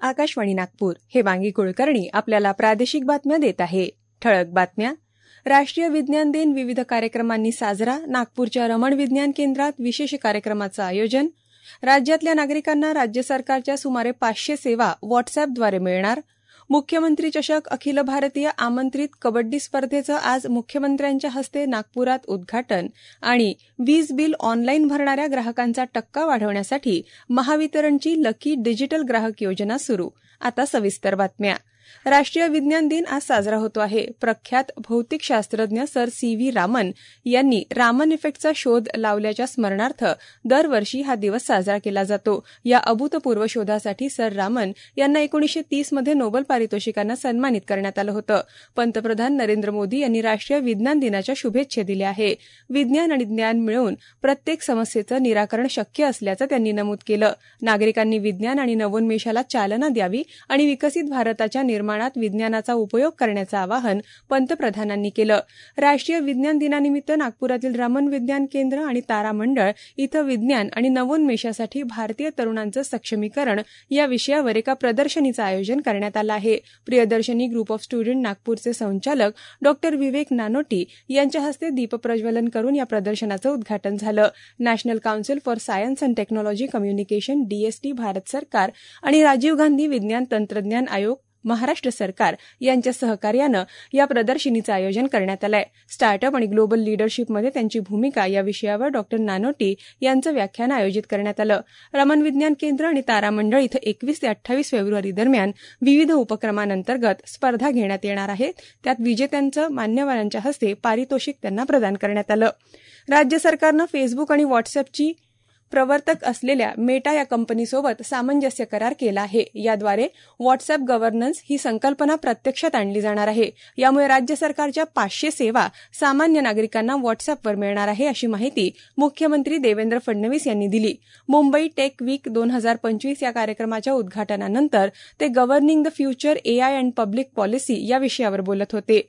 आकाशवाणी नागपूर. हे वांगी कुलकर्णी आपल्याला प्रादेशिक बातम्या देत आहे. ठळक बातम्या. राष्ट्रीय विज्ञान दिन विविध कार्यक्रमांनी साजरा. नागपूरच्या रमण विज्ञान केंद्रात विशेष कार्यक्रमाचं आयोजन. राज्यातल्या नागरिकांना राज्य सरकारच्या सुमारे 500 सेवा व्हॉट्सअॅपद्वारे मिळणार. मुख्यमंत्री चषक अखिल भारतीय आमंत्रित कबड्डी स्पर्धेचं आज मुख्यमंत्र्यांच्या हस्ते नागपुरात उद्घाटन. आणि वीज बिल ऑनलाईन भरणाऱ्या ग्राहकांचा टक्का वाढवण्यासाठी महावितरणची लकी डिजिटल ग्राहक योजना सुरू. आता सविस्तर बातम्या. राष्ट्रीय विज्ञान दिन आज साजरा होतो आहे. प्रख्यात भौतिकशास्त्रज्ञ सर सी.व्ही. रामन यांनी रामन इफेक्टचा शोध लावल्याच्या स्मरणार्थ दरवर्षी हा दिवस साजरा केला जातो. या अभूतपूर्व शोधासाठी सर रामन यांना 1930 मध्ये नोबेल पारितोषिकानं सन्मानित करण्यात आलं होतं. पंतप्रधान नरेंद्र मोदी यांनी राष्ट्रीय विज्ञान दिनाच्या शुभेच्छा दिल्या आहे. विज्ञान आणि ज्ञान मिळवून प्रत्येक समस्येचं निराकरण शक्य असल्याचं त्यांनी नमूद केलं. नागरिकांनी विज्ञान आणि नवोन्मेषाला चालना द्यावी आणि विकसित भारताच्या निर्माणात विज्ञानाचा उपयोग करण्याचं आवाहन पंतप्रधानांनी केलं. राष्ट्रीय विज्ञान दिनानिमित्त नागपुरातील रमण विज्ञान केंद्र आणि तारामंडळ इथं विज्ञान आणि नवोन्मेषासाठी भारतीय तरुणांचं सक्षमीकरण या विषयावर एका प्रदर्शनीचं आयोजन करण्यात आलं आहे. प्रियदर्शनी ग्रुप ऑफ स्टुडंट नागपूरचे संचालक डॉ. विवेक नानोटी यांच्या हस्ते दीपप्रज्वलन करून या प्रदर्शनाचं उद्घाटन झालं. National council for science and technology communication DST Bharat सरकार आणि राजीव गांधी विज्ञान तंत्रज्ञान आयोग महाराष्ट्र सरकार यांच्या सहकार्यानं या प्रदर्शनीचं आयोजन करण्यात आलंय. स्टार्टअप आणि ग्लोबल लीडरशिपमध्ये त्यांची भूमिका या विषयावर डॉ. नानोटी यांचं व्याख्यान आयोजित करण्यात आलं. रमण विज्ञान केंद्र आणि तारामंडळ इथं 21 ते 28 फेब्रुवारी दरम्यान विविध उपक्रमांतर्गत स्पर्धा घेण्यात येणार आहेत. त्यात विजेत्यांचं मान्यवरांच्या हस्ते पारितोषिक त्यांना प्रदान करण्यात आलं. राज्य सरकारनं फेसबुक आणि व्हॉट्सअॅपची प्रवर्तक असलेल्या मेटा या कंपनीसोबत सामंजस्य करार केला आहे. याद्वारे व्हॉट्सअॅप गव्हर्नन्स ही संकल्पना प्रत्यक्षात आणली जाणार आहे. यामुळे राज्य सरकारच्या 500 सेवा सामान्य नागरिकांना व्हॉट्सअॅपवर मिळणार आहे, अशी माहिती मुख्यमंत्री देवेंद्र फडणवीस यांनी दिली. मुंबई टेक वीक 2025 या कार्यक्रमाच्या उद्घाटनानंतर ते governing the future AI and public policy या विषयावर बोलत होते.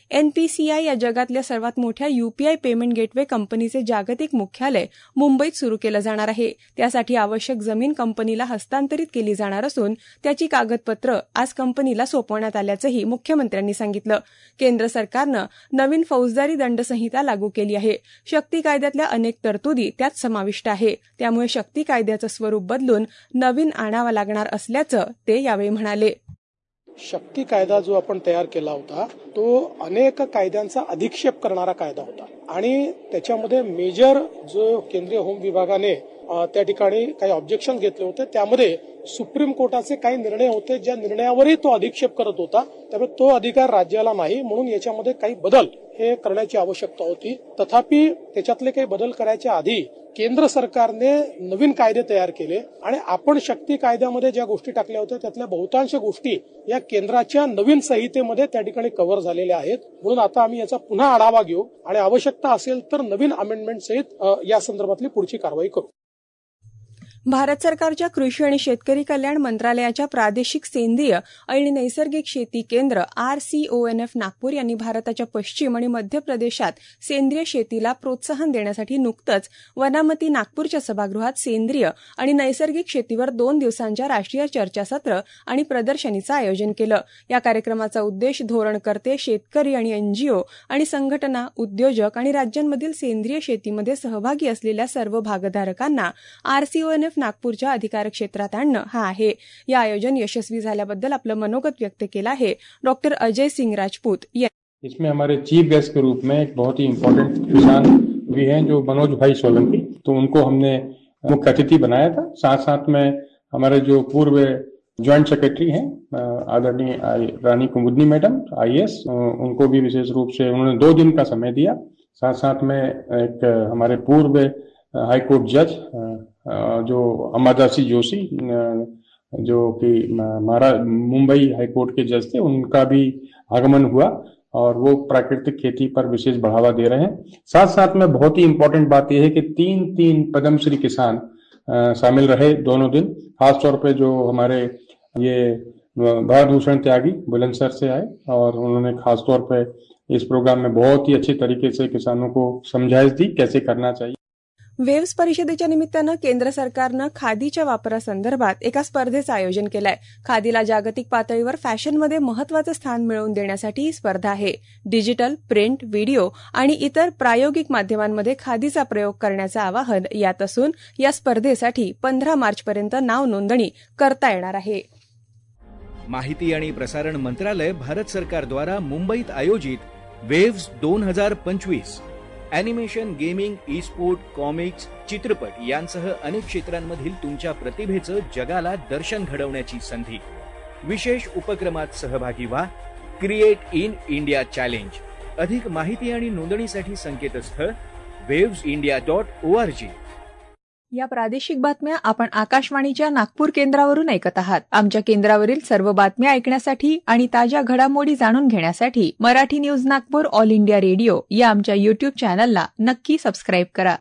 NPCI या जगातल्या सर्वात मोठ्या UPI पेमेंट गेटवे कंपनीचे जागतिक मुख्यालय मुंबईत सुरू केलं जाणार आहे. त्यासाठी आवश्यक जमीन कंपनीला हस्तांतरित केली जाणार असून त्याची कागदपत्र आज कंपनीला सोपवण्यात आल्याचंही मुख्यमंत्र्यांनी सांगितलं. केंद्र सरकारनं नवीन फौजदारी दंडसंहिता लागू केली आहे. शक्ती कायद्यातल्या अनेक तरतुदी त्यात समाविष्ट आहे. त्यामुळे शक्ती कायद्याचं स्वरूप बदलून नवीन आणावा लागणार असल्याचं ते यावेळी म्हणाले. शक्ती कायदा जो आपण तयार केला होता तो अनेक कायद्यांचा अधिक्षेप करणारा कायदा होता आणि त्याच्यामध्ये मेजर जो केंद्रीय होम विभागाने त्या ठिकाणी काही ऑब्जेक्शन घेतले होते. त्यामध्ये सुप्रीम कोर्टाचे काही निर्णय होते ज्या निर्णयावरही तो अधिक्षेप करत होता. त्यामुळे तो अधिकार राज्याला नाही, म्हणून याच्यामध्ये काही बदल हे करण्याची आवश्यकता होती. तथापि त्याच्यातले काही बदल करायच्या आधी केंद्र सरकारने नवीन कायदे तयार केले आणि आपण शक्ती कायद्यामध्ये ज्या गोष्टी टाकल्या होत्या त्यातल्या बहुतांश गोष्टी या केंद्राच्या नवीन संहितेमध्ये त्या ठिकाणी कव्हर झालेल्या आहेत. म्हणून आता आम्ही याचा पुन्हा आढावा घेऊ आणि आवश्यकता असेल तर नवीन अमेंडमेंट सहित या संदर्भातली पुढची कारवाई करू. भारत सरकारच्या कृषी आणि शेतकरी कल्याण मंत्रालयाच्या प्रादेशिक सेंद्रिय आणि नैसर्गिक शेती केंद्र RCONF नागपूर यांनी भारताच्या पश्चिम आणि मध्य प्रदेशात सेंद्रिय शेतीला प्रोत्साहन देण्यासाठी नुकतंच वनामती नागपूरच्या सभागृहात सेंद्रिय आणि नैसर्गिक शेतीवर 2 दिवसांच्या राष्ट्रीय चर्चासत्र आणि प्रदर्शनीचं आयोजन केलं. या कार्यक्रमाचा उद्देश धोरणकर्ते, शेतकरी आणि NGO आणि संघटना, उद्योजक आणि राज्यांमधील सेंद्रिय शेतीमध्ये सहभागी असलेल्या सर्व भागधारकांना RCONF नागपूरच्या अधिकार क्षेत्रात आणणं हा आहे. या आयोजन यशस्वी झाल्याबद्दल आपलं मनोगत व्यक्त केलं आहे डॉ. अजय सिंह राजपूत. इसमें हमारे चीफ गेस्ट के रूप में एक बहुत ही इम्पोर्टेंट किसान भी हैं जो मनोज भाई सोलंकी, तो उनको हमने मुख्य अतिथि बनाया था. साथ साथ में हमारे जो पूर्व ज्वाइंट सेक्रेटरी हैं आदरणीय रानी कुमुदनी मैडम IAS, उनको भी विशेष रूप से उन्होंने 2 दिन का समय दिया. साथ साथ में एक हमारे पूर्व हाईकोर्ट जज जो अमरदासी जोशी जो कि मुंबई हाईकोर्ट के जज थे, उनका भी आगमन हुआ और वो प्राकृतिक खेती पर विशेष बढ़ावा दे रहे हैं. साथ साथ में बहुत ही इम्पोर्टेंट बात यह है कि 3 पद्मश्री किसान शामिल रहे दोनों दिन. खासतौर पे जो हमारे ये भारत भूषण त्यागी बुलंदशहर से आए और उन्होंने खासतौर पे इस प्रोग्राम में बहुत ही अच्छे तरीके से किसानों को समझाइश दी कैसे करना चाहिए. वेव्स परिषदेच्या निमित्तानं केंद्र सरकारनं खादीच्या वापरासंदर्भात एका स्पर्धेचं आयोजन केलंय. खादीला जागतिक पातळीवर फॅशनमध्ये महत्वाचं स्थान मिळवून देण्यासाठी ही स्पर्धा आहे. डिजिटल, प्रिंट, व्हिडिओ आणि इतर प्रायोगिक माध्यमांमध्ये खादीचा प्रयोग करण्याचं आवाहन यात असून या स्पर्धेसाठी 15 मार्चपर्यंत नाव नोंदणी करता येणार आहे. माहिती आणि प्रसारण मंत्रालय भारत सरकारद्वारा मुंबईत आयोजित वेव्स 2025 animation, gaming, e sport, comics, चित्रपट यांसह अनेक क्षेत्रांमधील तुमच्या प्रतिभेचं जगाला दर्शन घडवण्याची संधी. विशेष उपक्रमात सहभागी व्हा. Create in India challenge. अधिक माहिती आणि नोंदणीसाठी संकेतस्थळ wavesindia.org. या प्रादेशिक बातम्या आपण आकाशवाणीच्या नागपूर केंद्रावरून ऐकत आहात. आमच्या केंद्रावरील सर्व बातम्या ऐकण्यासाठी आणि ताज्या घडामोडी जाणून घेण्यासाठी Marathi news Nagpur all India radio या आमच्या युट्यूब चॅनलला नक्की सबस्क्राईब करा.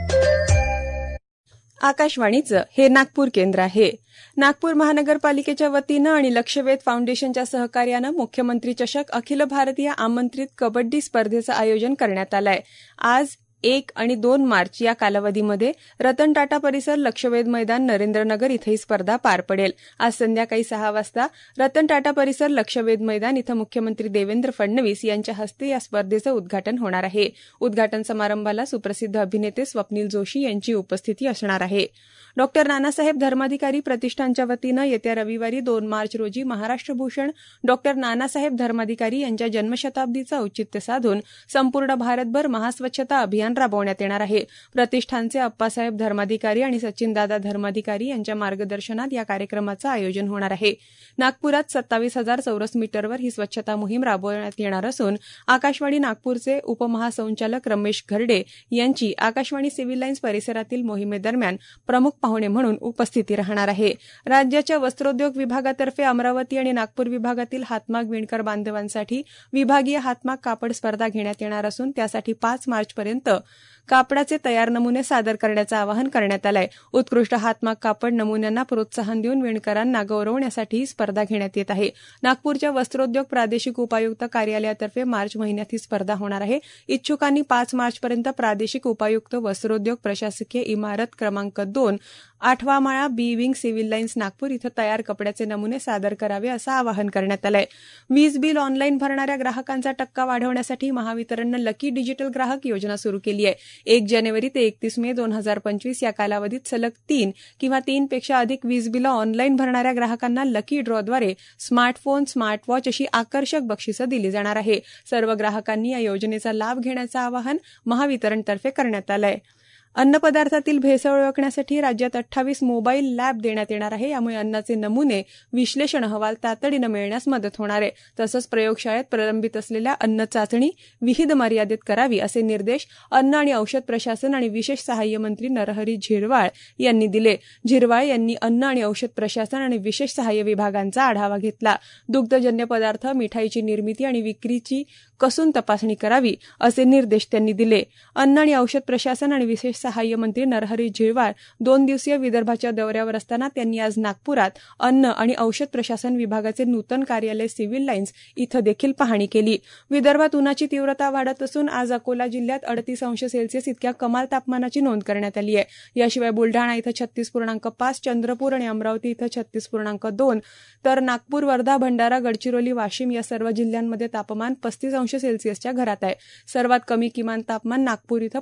आकाशवाणीचं हे नागपूर केंद्र आहे. नागपूर महानगरपालिकेच्या वतीनं आणि लक्षवेध फाउंडेशनच्या सहकार्यानं मुख्यमंत्री चषक अखिल भारतीय आमंत्रित कबड्डी स्पर्धेचं आयोजन करण्यात आलंय. आज 1 आणि 2 मार्च या कालावधीमध्ये रतन टाटा परिसर, लक्षवेध मैदान, नरेंद्रनगर इथं ही स्पर्धा पार पडेल. आज संध्याकाळी 6 वाजता रतन टाटा परिसर, लक्षवेध मैदान इथं मुख्यमंत्री देवेंद्र फडणवीस यांच्या हस्ते या स्पर्धेचं उद्घाटन होणार आहे. उद्घाटन समारंभाला सुप्रसिद्ध अभिनेते स्वप्नील जोशी यांची उपस्थिती असणार आहे. डॉ. नानासाहेब धर्माधिकारी प्रतिष्ठानच्या वतीनं येत्या रविवारी 2 मार्च रोजी महाराष्ट्र भूषण डॉ. नानासाहेब धर्माधिकारी यांच्या जन्मशताब्दीचं औचित्य साधून संपूर्ण भारतभर महास्वच्छता अभियान राबवण्यात येणार आहे. प्रतिष्ठानचे अप्पासाहेब धर्माधिकारी आणि सचिनदादा धर्माधिकारी यांच्या मार्गदर्शनात या कार्यक्रमाचं आयोजन होणार आहे. नागपुरात 27,000 चौरस मीटरवर ही स्वच्छता मोहीम राबवण्यात येणार असून आकाशवाणी नागपूरचे उपमहासंचालक रमेश घरडे यांची आकाशवाणी सिव्हिल लाईन्स परिसरातील मोहिमेदरम्यान प्रमुख पाहुणे म्हणून उपस्थिती राहणार आहे. राज्याच्या वस्त्रोद्योग विभागातर्फे अमरावती आणि नागपूर विभागातील हातमाग विणकर बांधवांसाठी विभागीय हातमाग कापड स्पर्धा घेण्यात येणार असून त्यासाठी 5 मार्चपर्यंत कापडाचे तयार नमुने सादर करण्याचं आवाहन करण्यात आलंय. उत्कृष्ट हातमाग कापड नमुन्यांना प्रोत्साहन देऊन विणकरांना गौरवण्यासाठी ही स्पर्धा घेण्यात येत आहे. नागपूरच्या वस्त्रोद्योग प्रादेशिक उपायुक्त कार्यालयातर्फे मार्च महिन्यात ही स्पर्धा होणार आहे. इच्छुकांनी 5 मार्चपर्यंत प्रादेशिक उपायुक्त वस्त्रोद्योग प्रशासकीय इमारत क्रमांक 2 8वा माळा B wing civil lines Nagpur इथं तयार कपड्याचे नमुने सादर करावे असं आवाहन करण्यात आलंय. वीज बिल ऑनलाईन भरणाऱ्या ग्राहकांचा टक्का वाढवण्यासाठी महावितरणनं लकी डिजिटल ग्राहक योजना सुरू केली आहे. 1 जानेवारी ते 31 मे 2025 या कालावधीत सलग 3 किंवा 3 पेक्षा अधिक वीज बिलं ऑनलाईन भरणाऱ्या ग्राहकांना लकी ड्रॉद्वारे स्मार्टफोन, स्मार्टवॉच अशी आकर्षक बक्षिसं दिली जाणार आहे. सर्व ग्राहकांनी या योजनेचा लाभ घेण्याचं आवाहन महावितरणतर्फे करण्यात आलंय. अन्नपदार्थातील भेसळ ओळखण्यासाठी राज्यात 28 मोबाईल लॅब देण्यात येणार आहे. यामुळे अन्नाचे नमुने विश्लेषण अहवाल तातडीनं मिळण्यास मदत होणार आहे. तसंच प्रयोगशाळेत प्रलंबित असलेल्या अन्न चाचणी विहित मर्यादेत करावी असे निर्देश अन्न आणि औषध प्रशासन आणि विशेष सहाय्य मंत्री नरहरी झिरवाळ यांनी दिले. झिरवाळ यांनी अन्न आणि औषध प्रशासन आणि विशेष सहाय्य विभागांचा आढावा घेतला. दुग्धजन्य पदार्थ, मिठाईची निर्मिती आणि विक्रीची कसून तपासणी करावी असे निर्देश त्यांनी दिले. अन्न आणि औषध प्रशासन आणि विशेष सहाय्य मंत्री नरहरी झिरवाळ 2 दिवसीय विदर्भाच्या दौऱ्यावर असताना त्यांनी आज नागपुरात अन्न आणि औषध प्रशासन विभागाचे नूतन कार्यालय सिव्हिल लाईन्स इथं देखील पाहणी केली. विदर्भात उन्हाची तीव्रता वाढत असून आज अकोला जिल्ह्यात 38°C इतक्या कमाल तापमानाची नोंद करण्यात आली आहे. याशिवाय बुलढाणा इथं 36.5, चंद्रपूर आणि अमरावती इथं 36.2 तर नागपूर, वर्धा, भंडारा, गडचिरोली, वाशिम या सर्व जिल्ह्यांमध्ये तापमान 35°C घरात आहे. सर्वात कमी किमान तापमान नागपूर इथं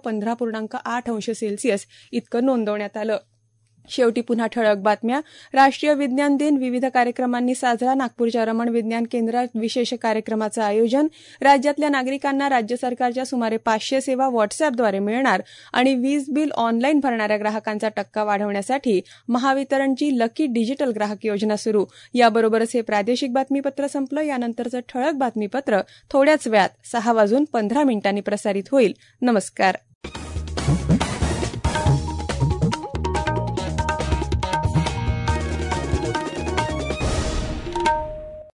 15.8° इतकं नोंदवण्यात आलं. शेवटी पुन्हा ठळक बातम्या. राष्ट्रीय विज्ञान दिन विविध कार्यक्रमांनी साजरा. नागपूरच्या रमण विज्ञान केंद्रात विशेष कार्यक्रमाचं आयोजन. राज्यातल्या नागरिकांना राज्य सरकारच्या सुमारे 500 सेवा व्हॉट्सअॅपद्वारे मिळणार आणि वीज बिल ऑनलाईन भरणाऱ्या ग्राहकांचा टक्का वाढवण्यासाठी महावितरणची लकी डिजिटल ग्राहक योजना सुरू. याबरोबरच हे प्रादेशिक बातमीपत्र संपलं. यानंतरचं ठळक बातमीपत्र थोड्याच वेळात 6:15 प्रसारित होईल. नमस्कार.